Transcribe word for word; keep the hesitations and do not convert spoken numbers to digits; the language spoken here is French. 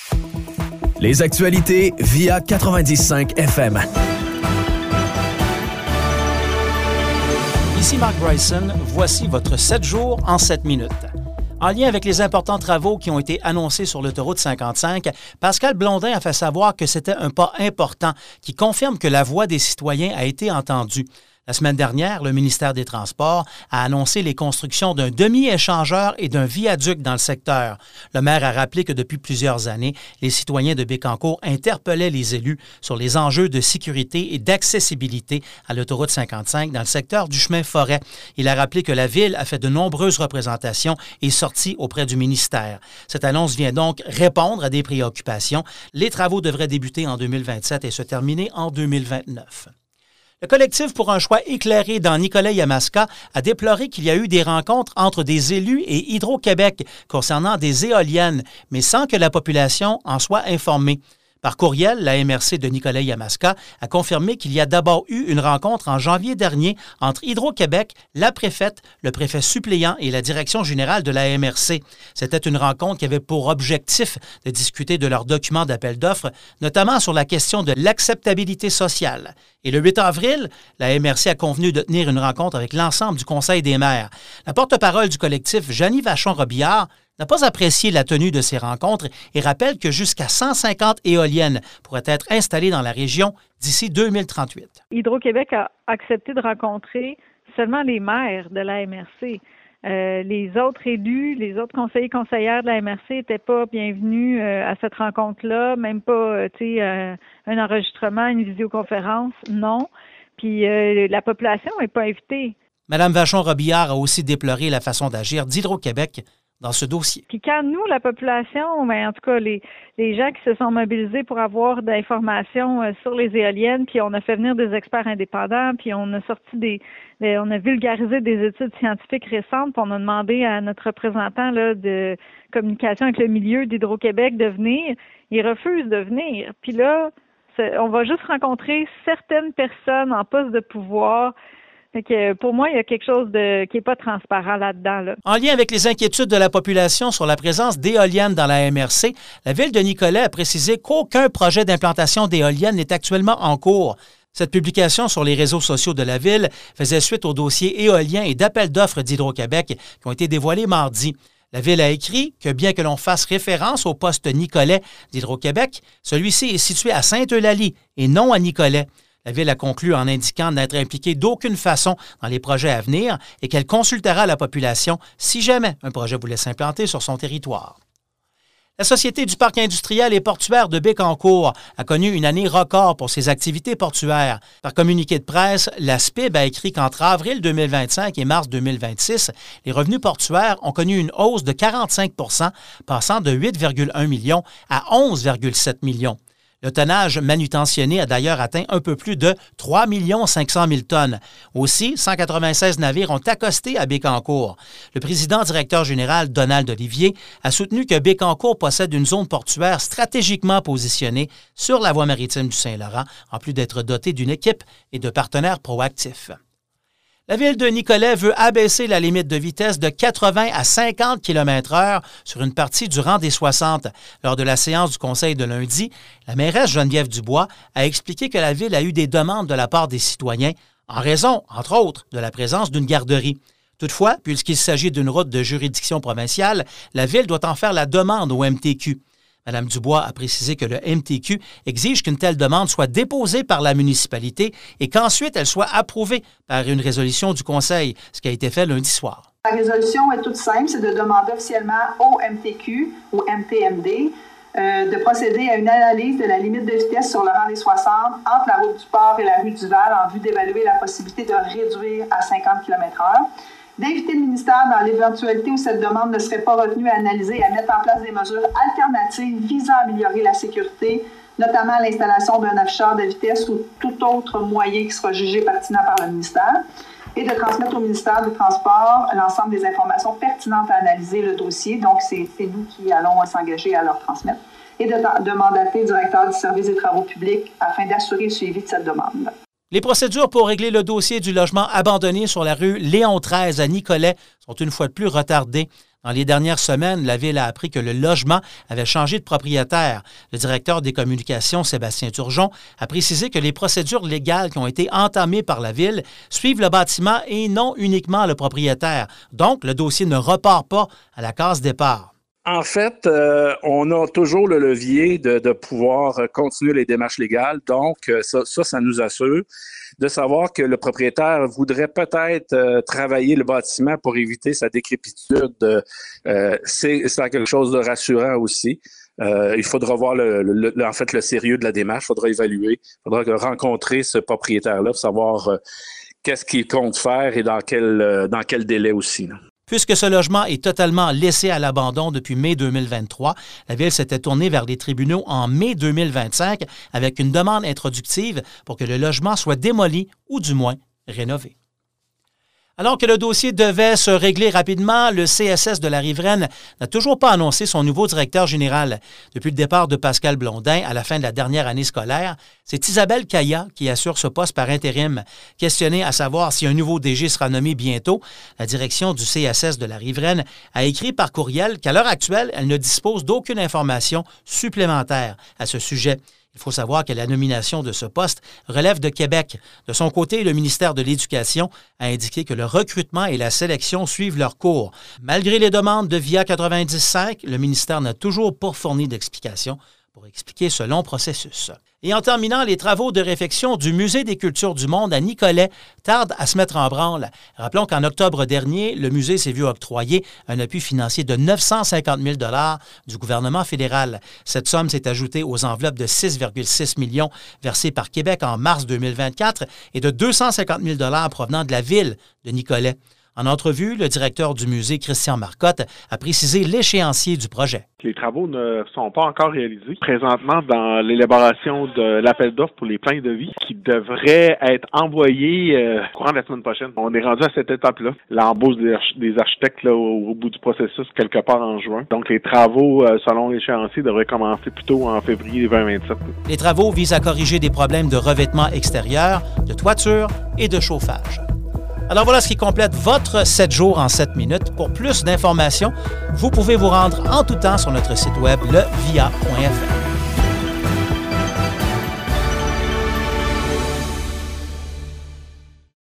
Les actualités via quatre-vingt-dix cinq F M. Ici Mark Bryson, voici votre sept jours en sept minutes. En lien avec les importants travaux qui ont été annoncés sur l'autoroute cinquante-cinq, Pascal Blondin a fait savoir que c'était un pas important qui confirme que la voix des citoyens a été entendue. La semaine dernière, le ministère des Transports a annoncé les constructions d'un demi-échangeur et d'un viaduc dans le secteur. Le maire a rappelé que depuis plusieurs années, les citoyens de Bécancour interpellaient les élus sur les enjeux de sécurité et d'accessibilité à l'autoroute cinquante-cinq dans le secteur du chemin Forêt. Il a rappelé que la Ville a fait de nombreuses représentations et sorties auprès du ministère. Cette annonce vient donc répondre à des préoccupations. Les travaux devraient débuter en deux mille vingt-sept et se terminer en deux mille vingt-neuf. Le collectif pour un choix éclairé dans Nicolet-Yamaska a déploré qu'il y a eu des rencontres entre des élus et Hydro-Québec concernant des éoliennes, mais sans que la population en soit informée. Par courriel, la M R C de Nicolet-Yamaska a confirmé qu'il y a d'abord eu une rencontre en janvier dernier entre Hydro-Québec, la préfète, le préfet suppléant et la direction générale de la M R C. C'était une rencontre qui avait pour objectif de discuter de leurs documents d'appel d'offres, notamment sur la question de l'acceptabilité sociale. Et le huit avril, la M R C a convenu de tenir une rencontre avec l'ensemble du Conseil des maires. La porte-parole du collectif, Janie Vachon-Robillard, n'a pas apprécié la tenue de ces rencontres et rappelle que jusqu'à cent cinquante éoliennes pourraient être installées dans la région d'ici deux mille trente-huit. Hydro-Québec a accepté de rencontrer seulement les maires de la M R C. Euh, les autres élus, les autres conseillers et conseillères de la M R C n'étaient pas bienvenus euh, à cette rencontre-là, même pas euh, tu sais, euh, un enregistrement, une visioconférence, non. Puis euh, la population n'est pas invitée. Mme Vachon-Robillard a aussi déploré la façon d'agir d'Hydro-Québec dans ce dossier. Puis quand nous, la population, ben en tout cas les les gens qui se sont mobilisés pour avoir d'informations euh, sur les éoliennes, puis on a fait venir des experts indépendants, puis on a sorti des, des on a vulgarisé des études scientifiques récentes, puis on a demandé à notre représentant là de communication avec le milieu d'Hydro-Québec de venir. Il refuse de venir. Puis là, on va juste rencontrer certaines personnes en poste de pouvoir. Fait que pour moi, il y a quelque chose de qui n'est pas transparent là-dedans. Là. En lien avec les inquiétudes de la population sur la présence d'éoliennes dans la M R C, la Ville de Nicolet a précisé qu'aucun projet d'implantation d'éoliennes n'est actuellement en cours. Cette publication sur les réseaux sociaux de la Ville faisait suite aux dossiers éoliens et d'appels d'offres d'Hydro-Québec qui ont été dévoilés mardi. La Ville a écrit que bien que l'on fasse référence au poste Nicolet d'Hydro-Québec, celui-ci est situé à Sainte-Eulalie et non à Nicolet. La Ville a conclu en indiquant n'être impliquée d'aucune façon dans les projets à venir et qu'elle consultera la population si jamais un projet voulait s'implanter sur son territoire. La Société du parc industriel et portuaire de Bécancour a connu une année record pour ses activités portuaires. Par communiqué de presse, la S P I B a écrit qu'entre avril deux mille vingt-cinq et mars deux mille vingt-six, les revenus portuaires ont connu une hausse de quarante-cinq pour cent, passant de huit virgule un millions à onze virgule sept millions. Le tonnage manutentionné a d'ailleurs atteint un peu plus de trois millions cinq cent mille tonnes. Aussi, cent quatre-vingt-seize navires ont accosté à Bécancour. Le président-directeur général Donald Olivier a soutenu que Bécancour possède une zone portuaire stratégiquement positionnée sur la voie maritime du Saint-Laurent, en plus d'être dotée d'une équipe et de partenaires proactifs. La Ville de Nicolet veut abaisser la limite de vitesse de quatre-vingts à cinquante kilomètres heure sur une partie du rang des soixante. Lors de la séance du Conseil de lundi, la mairesse Geneviève Dubois a expliqué que la Ville a eu des demandes de la part des citoyens en raison, entre autres, de la présence d'une garderie. Toutefois, puisqu'il s'agit d'une route de juridiction provinciale, la Ville doit en faire la demande au M T Q. Mme Dubois a précisé que le M T Q exige qu'une telle demande soit déposée par la municipalité et qu'ensuite elle soit approuvée par une résolution du Conseil, ce qui a été fait lundi soir. La résolution est toute simple, c'est de demander officiellement au M T Q, au M T M D, euh, de procéder à une analyse de la limite de vitesse sur le rang des soixante entre la route du Port et la rue du Val en vue d'évaluer la possibilité de réduire à cinquante kilomètres heure. D'inviter le ministère dans l'éventualité où cette demande ne serait pas retenue à analyser et à mettre en place des mesures alternatives visant à améliorer la sécurité, notamment l'installation d'un afficheur de vitesse ou tout autre moyen qui sera jugé pertinent par le ministère, et de transmettre au ministère des Transports l'ensemble des informations pertinentes à analyser le dossier. Donc, c'est, c'est nous qui allons s'engager à leur transmettre, et de, de mandater le directeur du service des travaux publics afin d'assurer le suivi de cette demande. Les procédures pour régler le dossier du logement abandonné sur la rue Léon treize à Nicolet sont une fois de plus retardées. Dans les dernières semaines, la Ville a appris que le logement avait changé de propriétaire. Le directeur des communications, Sébastien Turgeon, a précisé que les procédures légales qui ont été entamées par la Ville suivent le bâtiment et non uniquement le propriétaire. Donc, le dossier ne repart pas à la case départ. En fait, euh, on a toujours le levier de, de pouvoir continuer les démarches légales. Donc, ça, ça, ça nous assure de savoir que le propriétaire voudrait peut-être euh, travailler le bâtiment pour éviter sa décrépitude. Euh, c'est, c'est quelque chose de rassurant aussi. Euh, il faudra voir le, le, le, en fait le sérieux de la démarche. Il faudra évaluer. Il faudra rencontrer ce propriétaire-là pour savoir euh, qu'est-ce qu'il compte faire et dans quel, euh, dans quel délai aussi, là. Puisque ce logement est totalement laissé à l'abandon depuis mai deux mille vingt-trois, la Ville s'était tournée vers les tribunaux en mai deux mille vingt-cinq avec une demande introductive pour que le logement soit démoli ou du moins rénové. Alors que le dossier devait se régler rapidement, le C S S de la Riveraine n'a toujours pas annoncé son nouveau directeur général. Depuis le départ de Pascal Blondin à la fin de la dernière année scolaire, c'est Isabelle Caillat qui assure ce poste par intérim. Questionnée à savoir si un nouveau D G sera nommé bientôt, la direction du C S S de la Riveraine a écrit par courriel qu'à l'heure actuelle, elle ne dispose d'aucune information supplémentaire à ce sujet. Il faut savoir que la nomination de ce poste relève de Québec. De son côté, le ministère de l'Éducation a indiqué que le recrutement et la sélection suivent leur cours. Malgré les demandes de V I A quatre-vingt-dix cinq, le ministère n'a toujours pas fourni d'explications pour expliquer ce long processus. Et en terminant, les travaux de réfection du Musée des cultures du monde à Nicolet tardent à se mettre en branle. Rappelons qu'en octobre dernier, le musée s'est vu octroyer un appui financier de neuf cent cinquante mille dollars du gouvernement fédéral. Cette somme s'est ajoutée aux enveloppes de six virgule six millions versées par Québec en mars deux mille vingt-quatre et de deux cent cinquante mille dollars provenant de la ville de Nicolet. En entrevue, le directeur du musée, Christian Marcotte, a précisé l'échéancier du projet. Les travaux ne sont pas encore réalisés. Présentement, dans l'élaboration de l'appel d'offres pour les plans de vie qui devrait être envoyé euh, courant de la semaine prochaine. On est rendu à cette étape-là. L'embauche des, arch- des architectes là, au, au bout du processus, quelque part en juin. Donc, les travaux, euh, selon l'échéancier, devraient commencer plutôt en février vingt vingt-sept. Les travaux visent à corriger des problèmes de revêtement extérieur, de toiture et de chauffage. Alors voilà ce qui complète votre sept jours en sept minutes. Pour plus d'informations, vous pouvez vous rendre en tout temps sur notre site web le via point f m.